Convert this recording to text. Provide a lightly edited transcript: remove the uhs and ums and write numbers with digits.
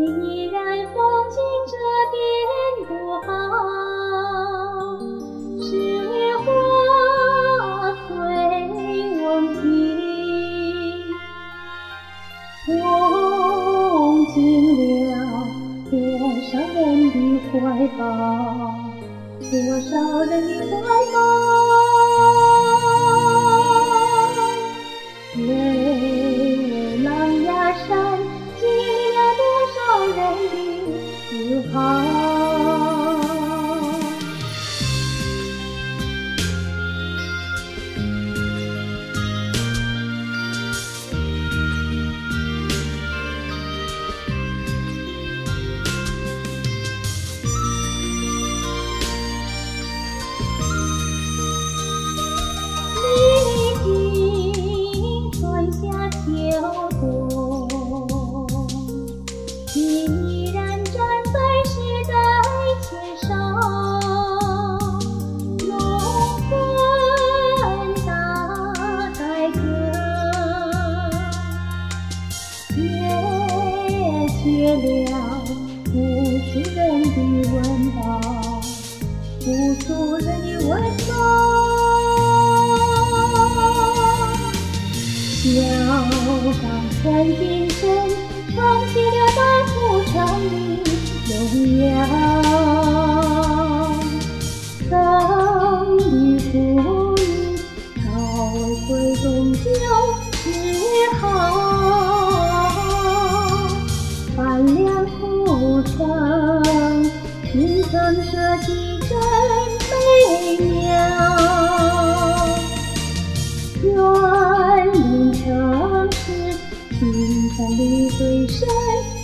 依然风景这点多好，是花随翁啼，风进了多少人的怀抱，多少人的怀抱。巍巍狼牙山经历了多少人的自豪。秋冬，你依然站在时代前哨，龙魂大改革，解决了无数人的温饱，无数人的温饱。小港船进身，唱起了大屠城的荣耀。生的妇女，早为水中就是好。半两古城，新城设计真美妙。园林城市，青山绿水深。